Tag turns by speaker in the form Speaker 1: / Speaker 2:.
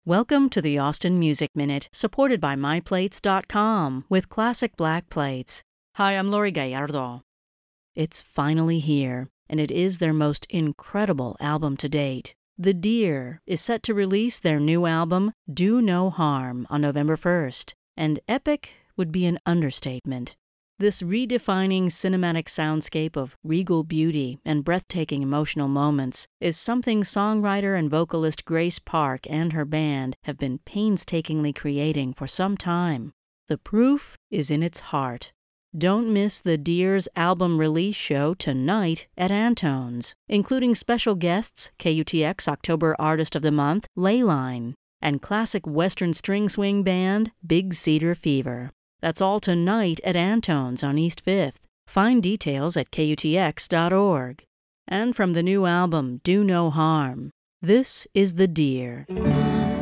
Speaker 1: Welcome to the Austin Music Minute, supported by MyPlates.com with classic black plates. Hi, I'm Lori Gallardo. It's finally here, and it is their most incredible album to date. The Deer is set to release their new album, Do No Harm, on November 1st, and epic would be an understatement. This redefining cinematic soundscape of regal beauty and breathtaking emotional moments is something songwriter and vocalist Grace Park and her band have been painstakingly creating for some time. The proof is in its heart. Don't miss the Deer's album release show tonight at Antone's, including special guests KUTX October Artist of the Month, Leyline, and classic Western string swing band Big Cedar Fever. That's all tonight at Antone's on East 5th. Find details at KUTX.org. And from the new album, Do No Harm, this is The Deer.